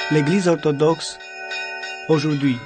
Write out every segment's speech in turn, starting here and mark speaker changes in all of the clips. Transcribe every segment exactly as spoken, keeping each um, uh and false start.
Speaker 1: l'Église orthodoxe aujourd'hui.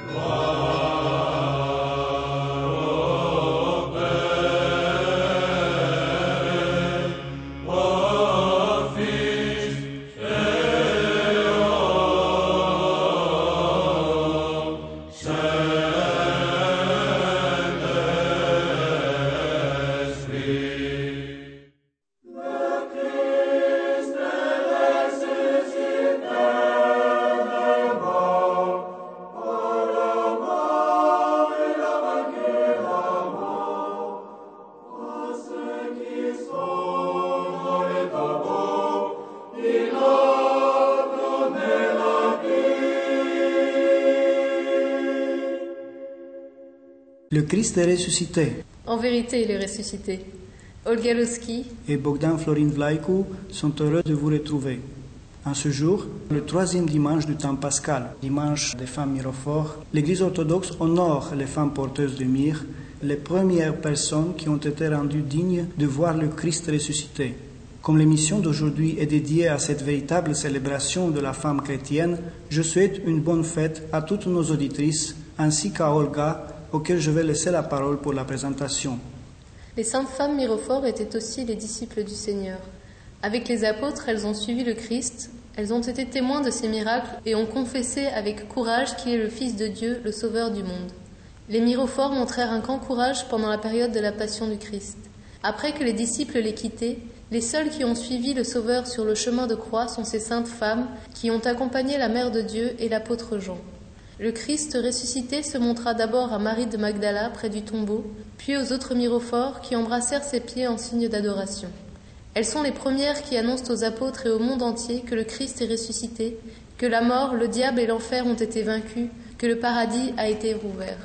Speaker 1: Le Christ est ressuscité.
Speaker 2: En vérité, il est ressuscité. Olga Loski
Speaker 1: et Bogdan Florin Vlaicu sont heureux de vous retrouver. En ce jour, le troisième dimanche du temps pascal, dimanche des femmes myrophores, l'Église orthodoxe honore les femmes porteuses de myrrhe, les premières personnes qui ont été rendues dignes de voir le Christ ressuscité. Comme l'émission d'aujourd'hui est dédiée à cette véritable célébration de la femme chrétienne, je souhaite une bonne fête à toutes nos auditrices, ainsi qu'à Olga, auquel je vais laisser la parole pour la présentation.
Speaker 2: Les saintes femmes myrophores étaient aussi les disciples du Seigneur. Avec les apôtres, elles ont suivi le Christ, elles ont été témoins de ses miracles et ont confessé avec courage qu'il est le Fils de Dieu, le Sauveur du monde. Les myrophores montrèrent un grand courage pendant la période de la passion du Christ. Après que les disciples l'aient quitté, les seules qui ont suivi le Sauveur sur le chemin de croix sont ces saintes femmes qui ont accompagné la Mère de Dieu et l'apôtre Jean. Le Christ ressuscité se montra d'abord à Marie de Magdala près du tombeau, puis aux autres myrophores qui embrassèrent ses pieds en signe d'adoration. Elles sont les premières qui annoncent aux apôtres et au monde entier que le Christ est ressuscité, que la mort, le diable et l'enfer ont été vaincus, que le paradis a été rouvert.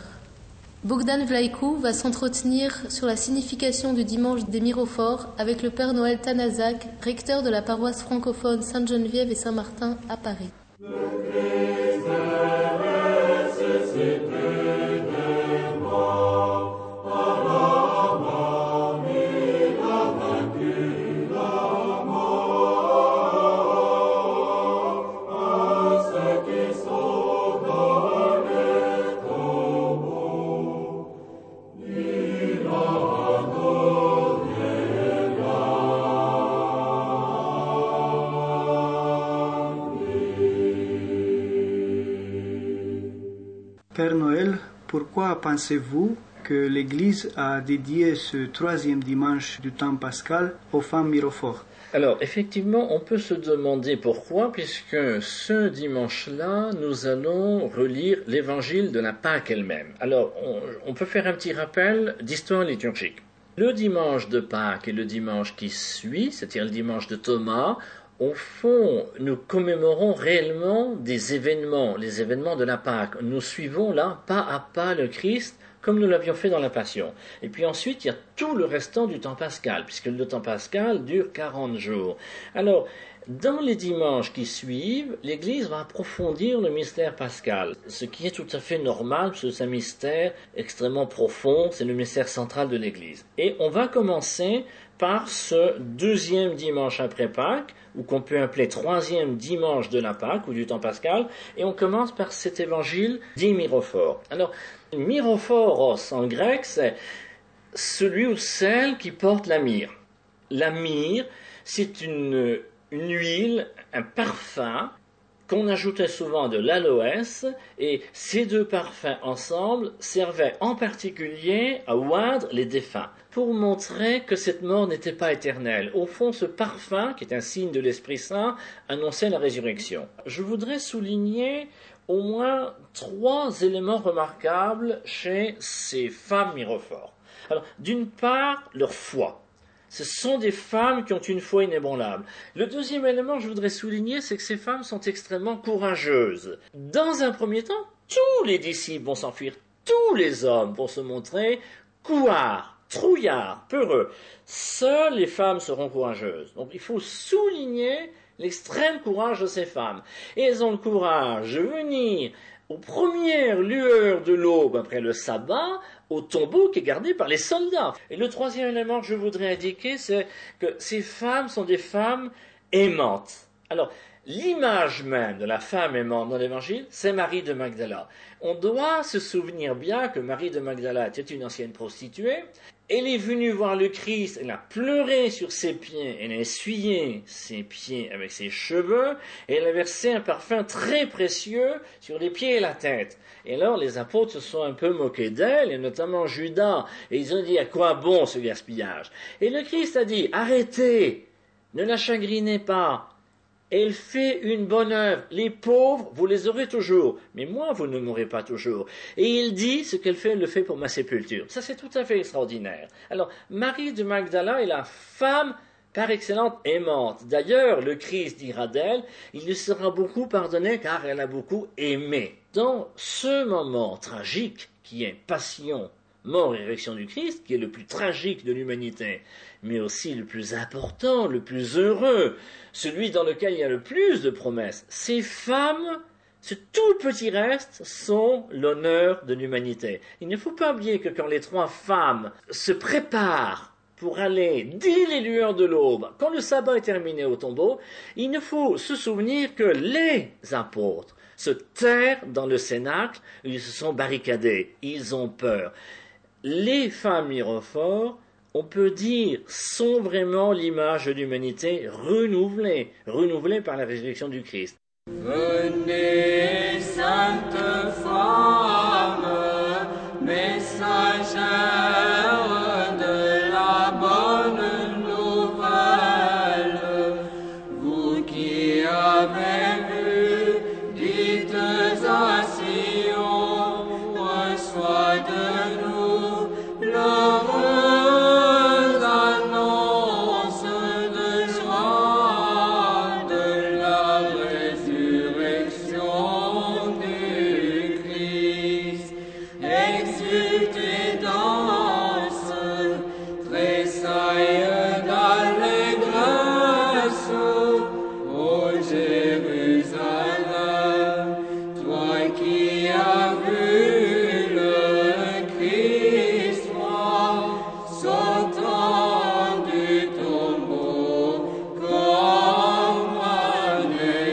Speaker 2: Bogdan Vlaicu va s'entretenir sur la signification du dimanche des myrophores avec le Père Noël Tanazak, recteur de la paroisse francophone Sainte-Geneviève et Saint-Martin à Paris.
Speaker 1: Père Noël, pourquoi pensez-vous que l'Église a dédié ce troisième dimanche du temps pascal aux femmes myrophores?
Speaker 3: Alors, effectivement, on peut se demander pourquoi, puisque ce dimanche-là, nous allons relire l'évangile de la Pâque elle-même. Alors, on, on peut faire un petit rappel d'histoire liturgique. Le dimanche de Pâques et le dimanche qui suit, c'est-à-dire le dimanche de Thomas, au fond, nous commémorons réellement des événements, les événements de la Pâque. Nous suivons là, pas à pas, le Christ, comme nous l'avions fait dans la Passion. Et puis ensuite, il y a tout le restant du temps pascal, puisque le temps pascal dure quarante jours. Alors, dans les dimanches qui suivent, l'Église va approfondir le mystère pascal, ce qui est tout à fait normal, parce que c'est un mystère extrêmement profond, c'est le mystère central de l'Église. Et on va commencer par ce deuxième dimanche après Pâques, ou qu'on peut appeler troisième dimanche de la Pâque, ou du temps pascal, et on commence par cet évangile dit myrophore. Alors, myrophoros en grec, c'est celui ou celle qui porte la myrrhe. La myrrhe, c'est une, une huile, un parfum, qu'on ajoutait souvent de l'aloès, et ces deux parfums ensemble servaient en particulier à oindre les défunts, pour montrer que cette mort n'était pas éternelle. Au fond, ce parfum, qui est un signe de l'Esprit Saint, annonçait la résurrection. Je voudrais souligner au moins trois éléments remarquables chez ces femmes myrophores. Alors, d'une part, leur foi. Ce sont des femmes qui ont une foi inébranlable. Le deuxième élément que je voudrais souligner, c'est que ces femmes sont extrêmement courageuses. Dans un premier temps, tous les disciples vont s'enfuir, tous les hommes vont se montrer couards, trouillards, peureux. Seules les femmes seront courageuses. Donc il faut souligner l'extrême courage de ces femmes. Et elles ont le courage de venir aux premières lueurs de l'aube après le sabbat, au tombeau qui est gardé par les soldats. Et le troisième élément que je voudrais indiquer, c'est que ces femmes sont des femmes aimantes. Alors, l'image même de la femme aimante dans l'Évangile, c'est Marie de Magdala. On doit se souvenir bien que Marie de Magdala était une ancienne prostituée. Elle est venue voir le Christ, elle a pleuré sur ses pieds, elle a essuyé ses pieds avec ses cheveux, et elle a versé un parfum très précieux sur les pieds et la tête. Et alors les apôtres se sont un peu moqués d'elle, et notamment Judas, et ils ont dit à quoi bon ce gaspillage. Et le Christ a dit, arrêtez, ne la chagrinez pas. Elle fait une bonne œuvre. Les pauvres, vous les aurez toujours. Mais moi, vous ne m'aurez pas toujours. Et il dit, ce qu'elle fait, elle le fait pour ma sépulture. Ça, c'est tout à fait extraordinaire. Alors, Marie de Magdala est la femme par excellence aimante. D'ailleurs, le Christ dira d'elle, il lui sera beaucoup pardonné car elle a beaucoup aimé. Dans ce moment tragique, qui est passion, mort et résurrection du Christ, qui est le plus tragique de l'humanité, mais aussi le plus important, le plus heureux, celui dans lequel il y a le plus de promesses. Ces femmes, ce tout petit reste, sont l'honneur de l'humanité. Il ne faut pas oublier que quand les trois femmes se préparent pour aller dès les lueurs de l'aube, quand le sabbat est terminé au tombeau, il ne faut se souvenir que les apôtres se terrent dans le cénacle, ils se sont barricadés, ils ont peur. Les femmes mirophores, on peut dire, sont vraiment l'image de l'humanité renouvelée, renouvelée par la résurrection du Christ.
Speaker 4: Venez, sainte femme, messagère de la bonne nouvelle, vous qui avez vu, dites à Sion, reçois de nous l'heureuse annonce de joie de la résurrection du Christ. Exultez, danse, tressaille d'allégresse, ô Jérusalem, toi qui as vu le Christ roi sortant du tombeau comme un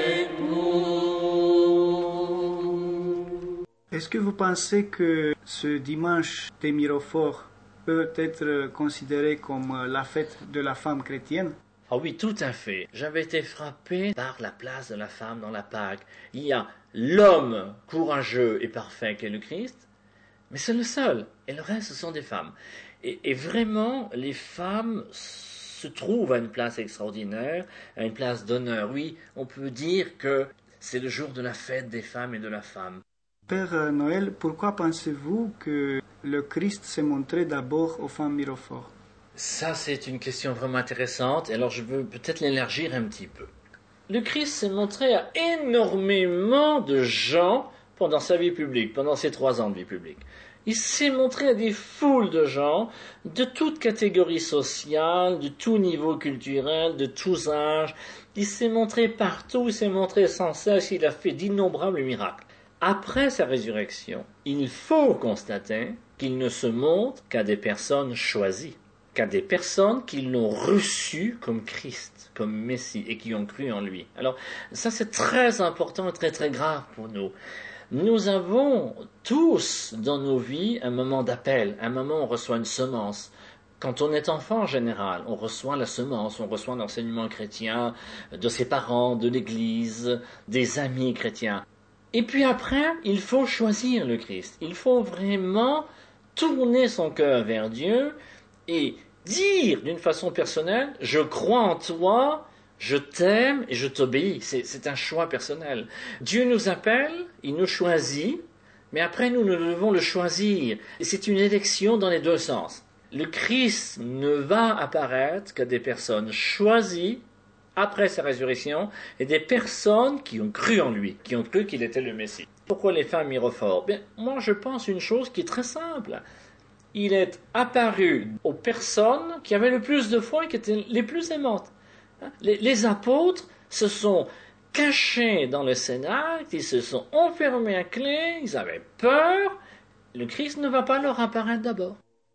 Speaker 4: époux.
Speaker 1: Est-ce que vous pensez que ce dimanche des Mirophores peut être considéré comme la fête de la femme chrétienne?
Speaker 3: Ah oui, tout à fait. J'avais été frappé par la place de la femme dans la Pâque. Il y a l'homme courageux et parfait qui est le Christ, mais c'est le seul. Et le reste, ce sont des femmes. Et, et vraiment, les femmes se trouvent à une place extraordinaire, à une place d'honneur. Oui, on peut dire que c'est le jour de la fête des femmes et de la femme.
Speaker 1: Père Noël, pourquoi pensez-vous que le Christ s'est montré d'abord aux femmes Mirophores?
Speaker 3: Ça, c'est une question vraiment intéressante. Alors, je veux peut-être l'élargir un petit peu. Le Christ s'est montré à énormément de gens pendant sa vie publique, pendant ses trois ans de vie publique. Il s'est montré à des foules de gens de toutes catégories sociales, de tout niveau culturel, de tous âges. Il s'est montré partout, il s'est montré sans cesse, il a fait d'innombrables miracles. Après sa résurrection, il faut constater qu'il ne se montre qu'à des personnes choisies, qu'à des personnes qui l'ont reçu comme Christ, comme Messie, et qui ont cru en lui. Alors, ça c'est très important et très très grave pour nous. Nous avons tous dans nos vies un moment d'appel, un moment où on reçoit une semence. Quand on est enfant en général, on reçoit la semence, on reçoit l'enseignement chrétien de ses parents, de l'Église, des amis chrétiens. Et puis après, il faut choisir le Christ. Il faut vraiment tourner son cœur vers Dieu et dire d'une façon personnelle, je crois en toi, je t'aime et je t'obéis. C'est, c'est un choix personnel. Dieu nous appelle, il nous choisit, mais après nous, nous devons le choisir. Et c'est une élection dans les deux sens. Le Christ ne va apparaître qu'à des personnes choisies après sa résurrection et des personnes qui ont cru en lui, qui ont cru qu'il était le Messie. Pourquoi les femmes mirophores? Bien, moi je pense une chose qui est très simple. Il est apparu aux personnes qui avaient le plus de foi et qui étaient les plus aimantes. Les, les apôtres se sont cachés dans le cénacle, ils se sont enfermés à clé, ils avaient peur. Le Christ ne va pas leur apparaître d'abord.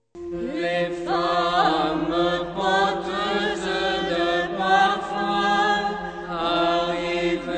Speaker 4: Les femmes porteuses de parfum arrivent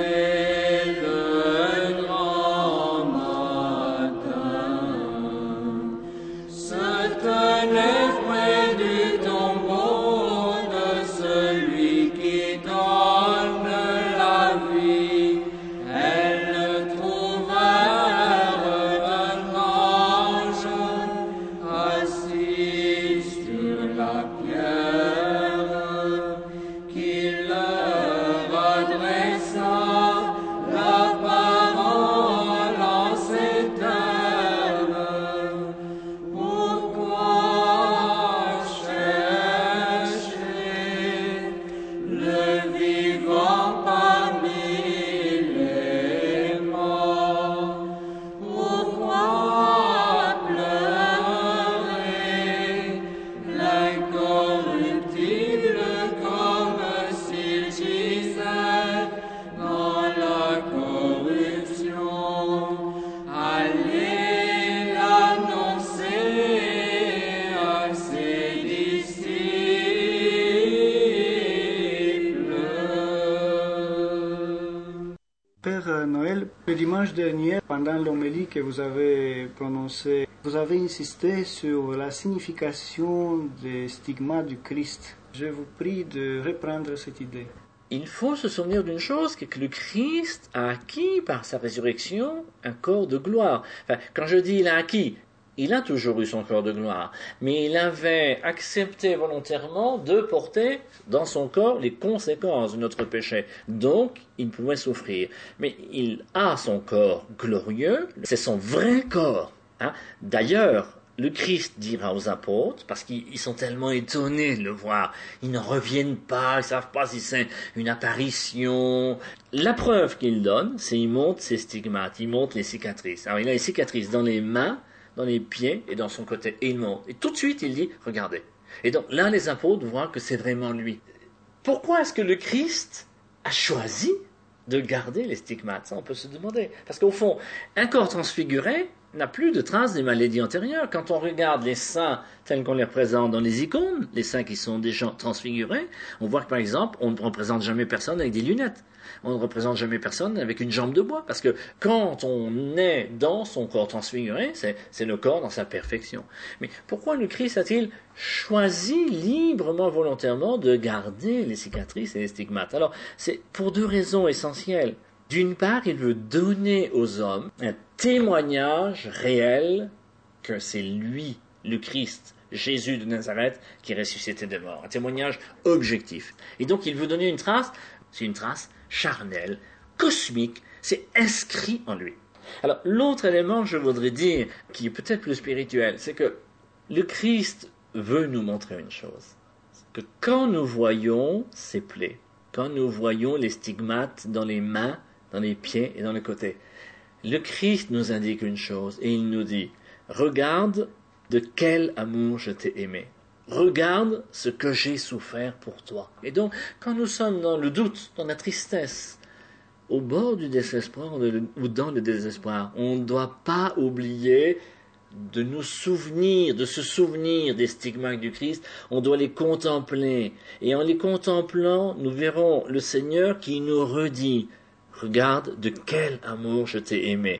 Speaker 1: Dimanche dernier, pendant l'homélie que vous avez prononcée, vous avez insisté sur la signification des stigmates du Christ. Je vous prie de reprendre cette idée.
Speaker 3: Il faut se souvenir d'une chose, c'est que le Christ a acquis par sa résurrection un corps de gloire. Enfin, quand je dis il a acquis, il a toujours eu son corps de gloire, mais il avait accepté volontairement de porter dans son corps les conséquences de notre péché. Donc, il pouvait souffrir. Mais il a son corps glorieux, c'est son vrai corps. Hein. D'ailleurs, le Christ dira aux apôtres, parce qu'ils sont tellement étonnés de le voir, ils ne reviennent pas, ils ne savent pas si c'est une apparition. La preuve qu'il donne, c'est qu'il montre ses stigmates, il montre les cicatrices. Alors il a les cicatrices dans les mains, dans les pieds et dans son côté, et il montre. Et tout de suite il dit, regardez. Et donc là les apôtres voient que c'est vraiment lui. Pourquoi est-ce que le Christ a choisi de garder les stigmates? Ça on peut se demander. Parce qu'au fond, un corps transfiguré n'a plus de traces des maladies antérieures. Quand on regarde les saints tels qu'on les représente dans les icônes, les saints qui sont déjà transfigurés, on voit que par exemple, on ne représente jamais personne avec des lunettes. On ne représente jamais personne avec une jambe de bois. Parce que quand on est dans son corps transfiguré, c'est, c'est le corps dans sa perfection. Mais pourquoi le Christ a-t-il choisi librement, volontairement de garder les cicatrices et les stigmates? Alors, c'est pour deux raisons essentielles. D'une part, il veut donner aux hommes un témoignage réel que c'est lui, le Christ, Jésus de Nazareth, qui est ressuscité des morts. Un témoignage objectif. Et donc, il veut donner une trace, c'est une trace charnelle, cosmique, c'est inscrit en lui. Alors, l'autre élément, je voudrais dire, qui est peut-être plus spirituel, c'est que le Christ veut nous montrer une chose. Que quand nous voyons ses plaies, quand nous voyons les stigmates dans les mains, dans les pieds et dans le côté, le Christ nous indique une chose et il nous dit, regarde de quel amour je t'ai aimé. Regarde ce que j'ai souffert pour toi. Et donc, quand nous sommes dans le doute, dans la tristesse, au bord du désespoir ou dans le désespoir, on ne doit pas oublier de nous souvenir, de se souvenir des stigmates du Christ, on doit les contempler. Et en les contemplant, nous verrons le Seigneur qui nous redit, regarde de quel amour je t'ai aimé.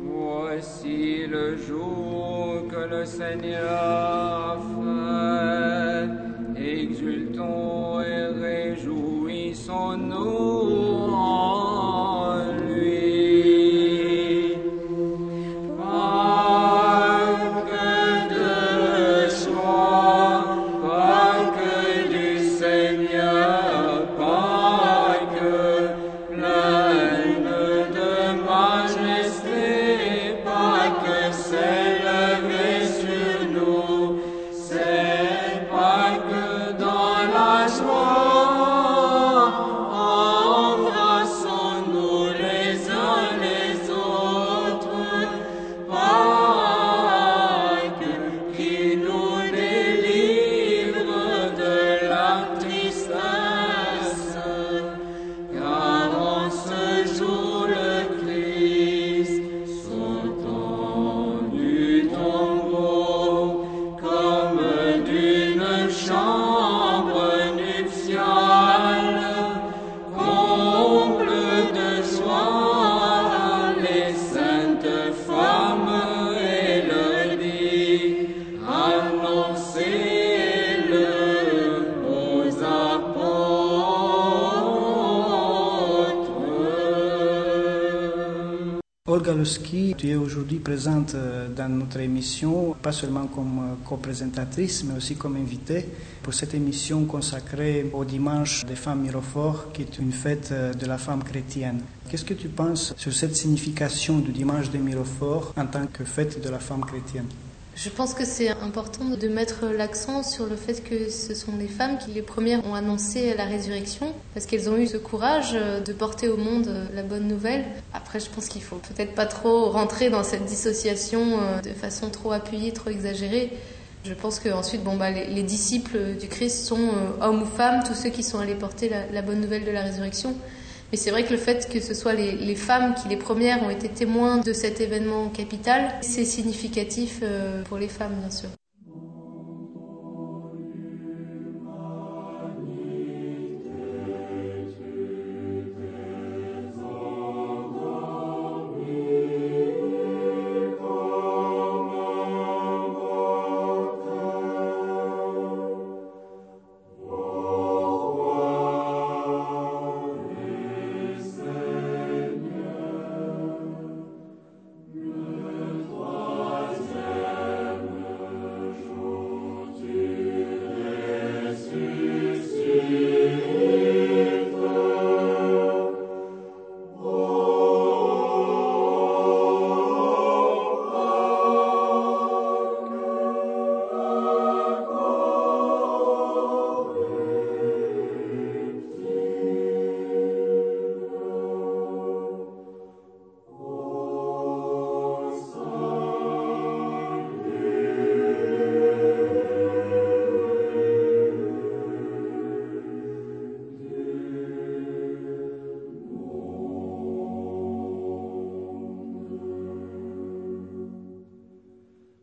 Speaker 4: Voici le jour que le Seigneur a fait. Exultons et réjouissons-nous en lui. Pas que de joie, pas que du Seigneur, pas que pleine de majesté, pas que s'élever sur nous, c'est pas que dans la joie, embrassons-nous les uns les autres, pas que qui nous délivre de la tristesse, car en ce jour le Christ sortant du tombeau comme d'une chambre nuptiale, comble de joie les saintes femmes et le dit, annoncez-le aux apôtres.
Speaker 1: Olga Lusky, tu es aujourd'hui présente dans notre émission, pas seulement comme co-présentatrice, mais aussi comme invitée pour cette émission consacrée au dimanche des femmes mirophores, qui est une fête de la femme chrétienne. Qu'est-ce que tu penses sur cette signification du dimanche des mirophores en tant que fête de la femme chrétienne?
Speaker 2: Je pense que c'est important de mettre l'accent sur le fait que ce sont les femmes qui les premières ont annoncé la résurrection, parce qu'elles ont eu ce courage de porter au monde la bonne nouvelle. Après, je pense qu'il faut peut-être pas trop rentrer dans cette dissociation de façon trop appuyée, trop exagérée. Je pense qu'ensuite, bon, bah, les, les disciples du Christ sont euh, hommes ou femmes, tous ceux qui sont allés porter la, la bonne nouvelle de la résurrection. Mais c'est vrai que le fait que ce soit les, les femmes qui, les premières, ont été témoins de cet événement capital, c'est significatif euh, pour les femmes, bien sûr.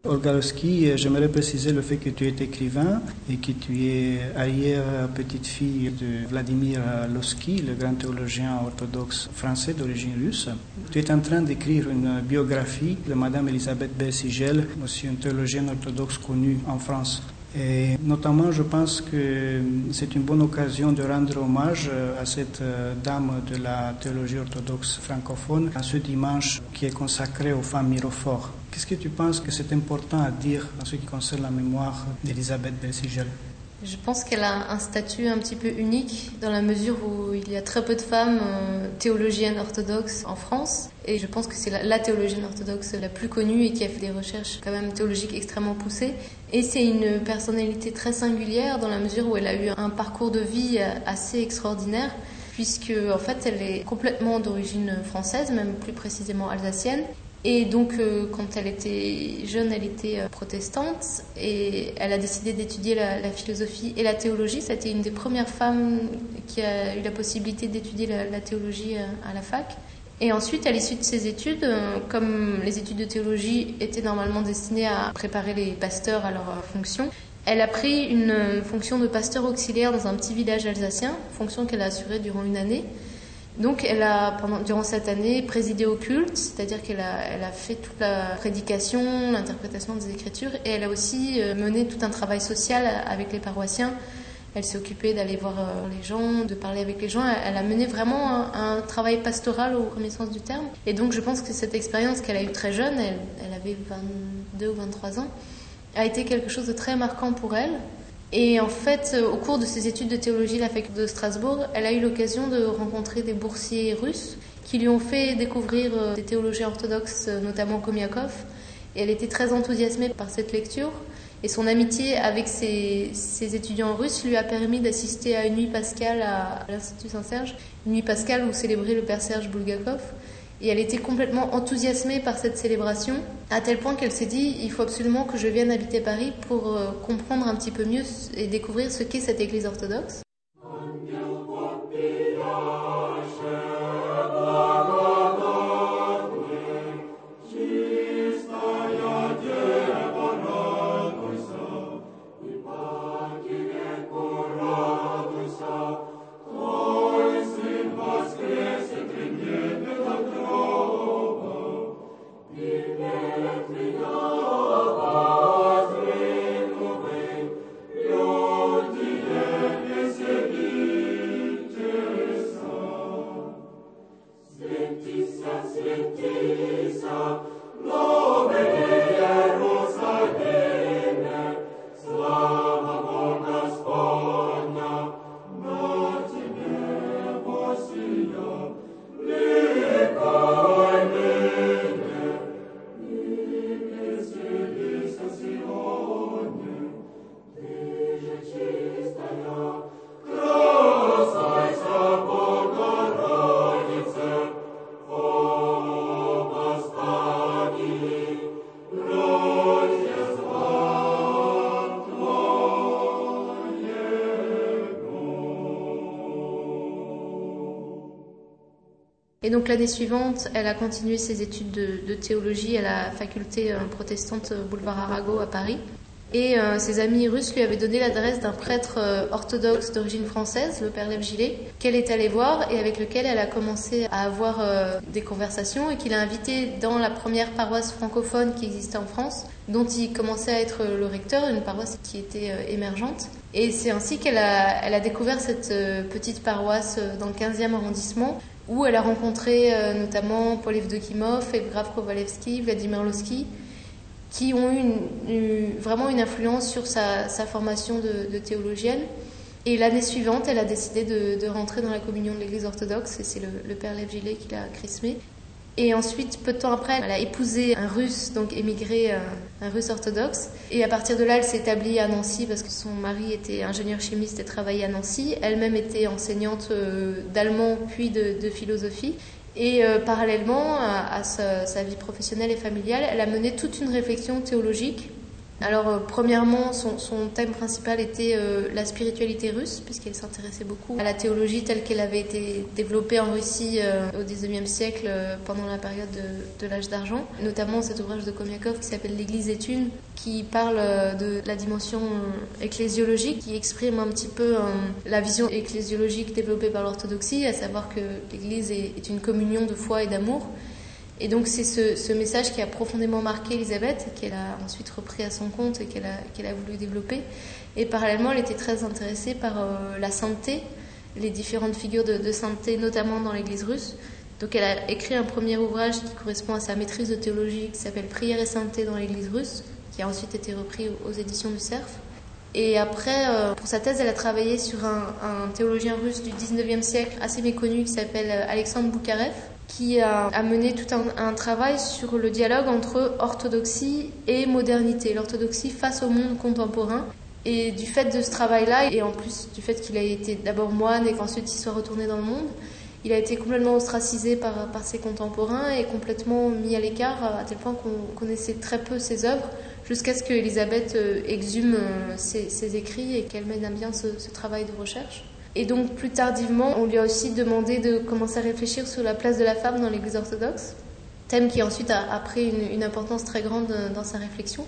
Speaker 1: Olga-Lossky, j'aimerais préciser le fait que tu es écrivain et que tu es arrière-petite-fille de Vladimir Lossky, le grand théologien orthodoxe français d'origine russe. Tu es en train d'écrire une biographie de Madame Elisabeth Belsigel, aussi une théologienne orthodoxe connue en France. Et notamment, je pense que c'est une bonne occasion de rendre hommage à cette dame de la théologie orthodoxe francophone à ce dimanche qui est consacré aux femmes mirophores. Qu'est-ce que tu penses que c'est important à dire en ce qui concerne la mémoire d'Elisabeth Belsigel?
Speaker 2: Je pense qu'elle a un statut un petit peu unique dans la mesure où il y a très peu de femmes euh, théologiennes orthodoxes en France. Et je pense que c'est la, la théologienne orthodoxe la plus connue et qui a fait des recherches quand même théologiques extrêmement poussées. Et c'est une personnalité très singulière dans la mesure où elle a eu un parcours de vie assez extraordinaire, puisque en fait elle est complètement d'origine française, même plus précisément alsacienne. Et donc, euh, quand elle était jeune, elle était euh, protestante et elle a décidé d'étudier la, la philosophie et la théologie. C'était une des premières femmes qui a eu la possibilité d'étudier la, la théologie à, à la fac. Et ensuite, à l'issue de ses études, euh, comme les études de théologie étaient normalement destinées à préparer les pasteurs à leur fonction, elle a pris une fonction de pasteur auxiliaire dans un petit village alsacien, fonction qu'elle a assurée durant une année. Donc, elle a, pendant, durant cette année, présidé au culte, c'est-à-dire qu'elle a, elle a fait toute la prédication, l'interprétation des Écritures, et elle a aussi mené tout un travail social avec les paroissiens. Elle s'est occupée d'aller voir les gens, de parler avec les gens. Elle a mené vraiment un, un travail pastoral au premier sens du terme. Et donc, je pense que cette expérience qu'elle a eue très jeune, elle, elle avait vingt-deux ou vingt-trois ans, a été quelque chose de très marquant pour elle. Et en fait, au cours de ses études de théologie à la faculté de Strasbourg, elle a eu l'occasion de rencontrer des boursiers russes qui lui ont fait découvrir des théologiens orthodoxes, notamment Komiakov. Et elle était très enthousiasmée par cette lecture. Et son amitié avec ses, ses étudiants russes lui a permis d'assister à une nuit pascale à l'Institut Saint-Serge, une nuit pascale où célébrait le père Serge Bulgakov. Et elle était complètement enthousiasmée par cette célébration, à tel point qu'elle s'est dit « il faut absolument que je vienne habiter Paris pour euh, comprendre un petit peu mieux et découvrir ce qu'est cette église orthodoxe ». Et donc l'année suivante, elle a continué ses études de, de théologie à la faculté euh, protestante boulevard Arago à Paris. Et euh, ses amis russes lui avaient donné l'adresse d'un prêtre euh, orthodoxe d'origine française, le père Lev Gillet, qu'elle est allée voir et avec lequel elle a commencé à avoir euh, des conversations et qu'il a invité dans la première paroisse francophone qui existait en France, dont il commençait à être le recteur, une paroisse qui était euh, émergente. Et c'est ainsi qu'elle a, elle a découvert cette euh, petite paroisse euh, dans le quinzième arrondissement, où elle a rencontré euh, notamment Paul Evdokimov, Evgraf Kovalevsky, Vladimir Lossky, qui ont eu une, une, vraiment une influence sur sa, sa formation de, de théologienne. Et l'année suivante, elle a décidé de, de rentrer dans la communion de l'Église orthodoxe, et c'est le, le père Lev Gillet qui l'a chrismée. Et ensuite, peu de temps après, elle a épousé un russe, donc émigré, un, un russe orthodoxe. Et à partir de là, elle s'est établie à Nancy parce que son mari était ingénieur chimiste et travaillait à Nancy. Elle-même était enseignante euh, d'allemand puis de, de philosophie. Et euh, parallèlement à, à sa, sa vie professionnelle et familiale, elle a mené toute une réflexion théologique Alors, euh, premièrement, son, son thème principal était euh, la spiritualité russe, puisqu'elle s'intéressait beaucoup à la théologie telle qu'elle avait été développée en Russie euh, au dix-neuvième siècle, euh, pendant la période de, de l'âge d'argent. Notamment cet ouvrage de Komiakov qui s'appelle L'Église est une, qui parle euh, de la dimension euh, ecclésiologique, qui exprime un petit peu euh, la vision ecclésiologique développée par l'orthodoxie, à savoir que l'Église est, est une communion de foi et d'amour. Et donc c'est ce, ce message qui a profondément marqué Élisabeth, qu'elle a ensuite repris à son compte et qu'elle a, qu'elle a voulu développer. Et parallèlement, elle était très intéressée par euh, la sainteté, les différentes figures de, de sainteté, notamment dans l'Église russe. Donc elle a écrit un premier ouvrage qui correspond à sa maîtrise de théologie, qui s'appelle Prière et sainteté dans l'Église russe, qui a ensuite été repris aux, aux éditions du Cerf. Et après, euh, pour sa thèse, elle a travaillé sur un, un théologien russe du dix-neuvième siècle, assez méconnu, qui s'appelle Alexandre Boukarev, qui a, a mené tout un, un travail sur le dialogue entre orthodoxie et modernité, l'orthodoxie face au monde contemporain. Et du fait de ce travail-là, et en plus du fait qu'il a été d'abord moine et qu'ensuite il soit retourné dans le monde, il a été complètement ostracisé par, par ses contemporains et complètement mis à l'écart, à tel point qu'on connaissait très peu ses œuvres, jusqu'à ce qu'Élisabeth exhume ses, ses écrits et qu'elle mène à bien ce, ce travail de recherche. Et donc, plus tardivement, on lui a aussi demandé de commencer à réfléchir sur la place de la femme dans l'Église orthodoxe, thème qui ensuite a, a pris une, une importance très grande dans sa réflexion.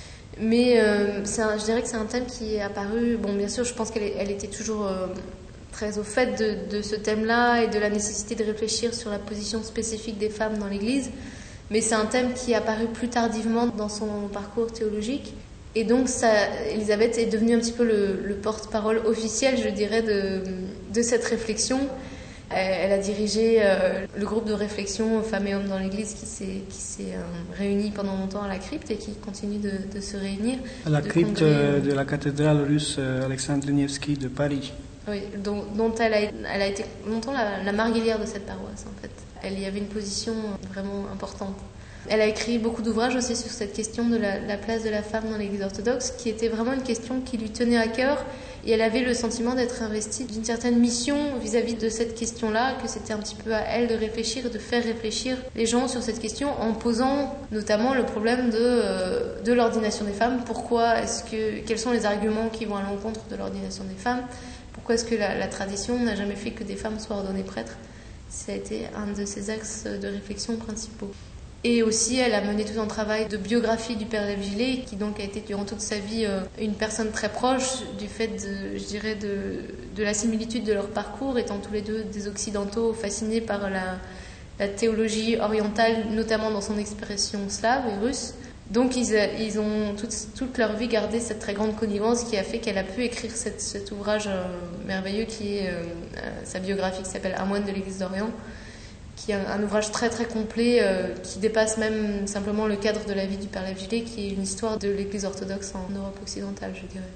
Speaker 2: Mais euh, c'est un, je dirais que c'est un thème qui est apparu... Bon, bien sûr, je pense qu'elle elle était toujours euh, très au fait de, de ce thème-là et de la nécessité de réfléchir sur la position spécifique des femmes dans l'Église. Mais c'est un thème qui est apparu plus tardivement dans son parcours théologique. Et donc, ça, Élisabeth est devenue un petit peu le, le porte-parole officiel, je dirais, de, de cette réflexion. Elle, elle a dirigé euh, le groupe de réflexion Femmes et Hommes dans l'Église qui s'est, qui s'est euh, réuni pendant longtemps à la crypte et qui continue de, de se réunir.
Speaker 1: À la crypte congrès, de la cathédrale russe Alexandre Nevsky de Paris.
Speaker 2: Oui, dont, dont elle, a, elle a été longtemps la, la marguerite de cette paroisse, en fait. Elle y avait une position vraiment importante. Elle a écrit beaucoup d'ouvrages aussi sur cette question de la, la place de la femme dans l'Église orthodoxe, qui était vraiment une question qui lui tenait à cœur. Et elle avait le sentiment d'être investie d'une certaine mission vis-à-vis de cette question-là, que c'était un petit peu à elle de réfléchir, de faire réfléchir les gens sur cette question, en posant notamment le problème de, euh, de l'ordination des femmes. Pourquoi est-ce que, quels sont les arguments qui vont à l'encontre de l'ordination des femmes ? Pourquoi est-ce que la, la tradition n'a jamais fait que des femmes soient ordonnées prêtres ? Ça a été un de ses axes de réflexion principaux. Et aussi, elle a mené tout un travail de biographie du père Lév Gillet, qui donc a été durant toute sa vie euh, une personne très proche du fait, de, je dirais, de, de la similitude de leur parcours, étant tous les deux des occidentaux fascinés par la, la théologie orientale, notamment dans son expression slave et russe. Donc ils, ils ont toute, toute leur vie gardé cette très grande connivence qui a fait qu'elle a pu écrire cette, cet ouvrage euh, merveilleux qui est euh, sa biographie qui s'appelle Un moine de l'Église d'Orient, qui est un, un ouvrage très très complet euh, qui dépasse même simplement le cadre de la vie du père Lév Gillet, qui est une histoire de l'Église orthodoxe en Europe occidentale, je dirais.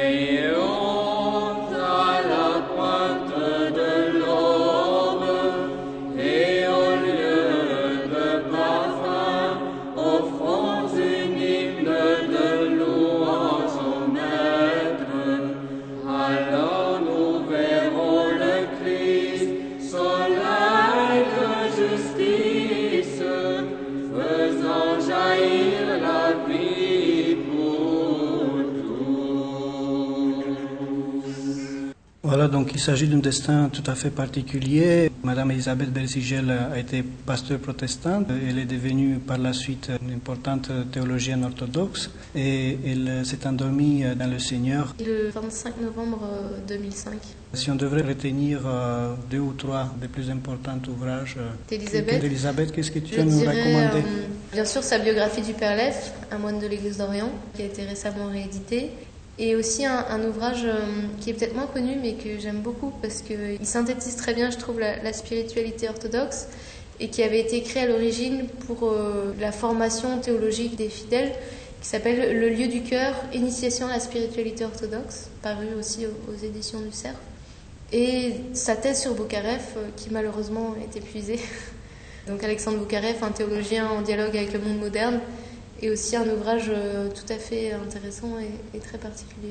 Speaker 4: Veillons à la pointe de l'aube et au lieu de parfum, offrons une hymne de louange au Maître. Alors nous verrons le Christ, soleil de justice, faisant jaillir la vie pour tous.
Speaker 1: Voilà, donc il s'agit d'un destin tout à fait particulier. Madame Elisabeth Berzigel a été pasteur protestante. Elle est devenue par la suite une importante théologienne orthodoxe et elle s'est endormie dans le Seigneur.
Speaker 2: Le vingt-cinq novembre deux mille cinq.
Speaker 1: Si on devrait retenir euh, deux ou trois des plus importants ouvrages
Speaker 2: d'Élisabeth,
Speaker 1: d'Élisabeth, qu'est-ce que tu
Speaker 2: peux
Speaker 1: nous
Speaker 2: dirais,
Speaker 1: recommander
Speaker 2: euh, Bien sûr, sa biographie du Père Lév, Un moine de l'Église d'Orient, qui a été récemment réédité. Et aussi un, un ouvrage euh, qui est peut-être moins connu, mais que j'aime beaucoup, parce qu'il synthétise très bien, je trouve, la, la spiritualité orthodoxe, et qui avait été écrit à l'origine pour euh, la formation théologique des fidèles, qui s'appelle Le lieu du cœur, initiation à la spiritualité orthodoxe, paru aussi aux, aux éditions du Cerf. Et sa thèse sur Boukarev, euh, qui malheureusement est épuisée. Donc Alexandre Boukarev, un théologien en dialogue avec le monde moderne, et aussi un ouvrage euh, tout à fait intéressant et, et très particulier.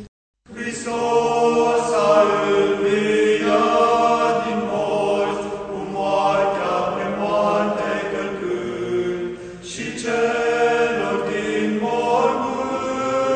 Speaker 4: Cicelor din mormânt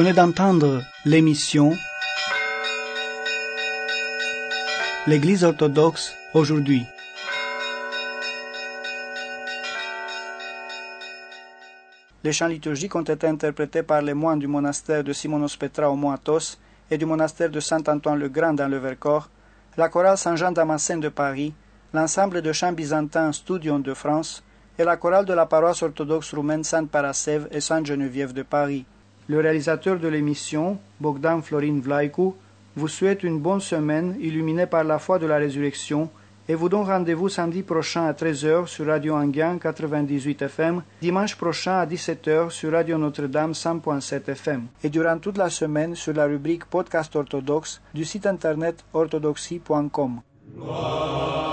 Speaker 1: venez d'entendre l'émission L'Église orthodoxe aujourd'hui. Les chants liturgiques ont été interprétés par les moines du monastère de Simonos Petra au Mont Athos et du monastère de Saint-Antoine-le-Grand dans le Vercors, la chorale Saint-Jean-Damascène de Paris, l'ensemble de chants byzantins Studion de France et la chorale de la paroisse orthodoxe roumaine Sainte-Parascève et Sainte-Geneviève de Paris. Le réalisateur de l'émission, Bogdan Florin Vlaicu, vous souhaite une bonne semaine illuminée par la foi de la résurrection et vous donne rendez-vous samedi prochain à treize heures sur Radio Anguin quatre-vingt-dix-huit F M, dimanche prochain à dix-sept heures sur Radio Notre-Dame cent point sept F M et durant toute la semaine sur la rubrique Podcast orthodoxe du site internet orthodoxie point com.